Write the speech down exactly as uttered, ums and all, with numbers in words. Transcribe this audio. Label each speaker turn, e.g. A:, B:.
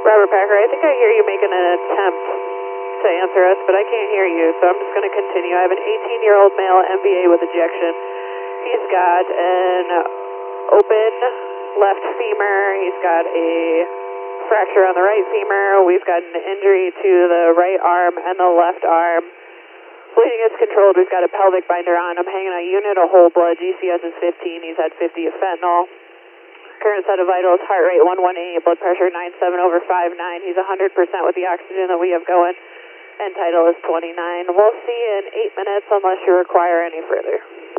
A: Robert Packer, I think I hear you making an attempt to answer us, but I can't hear you, so I'm just going to continue. I have an eighteen-year-old male M B A with ejection. He's got an open left femur. He's got a fracture on the right femur. We've got an injury to the right arm and the left arm. Bleeding is controlled. We've got a pelvic binder on. I'm hanging a unit of whole blood. G C S is fifteen. He's had fifty of fentanyl. Current set of vitals, heart rate one eighteen, blood pressure ninety-seven over fifty-nine. He's one hundred percent with the oxygen that we have going. And title is twenty-nine. We'll see you in eight minutes unless you require any further.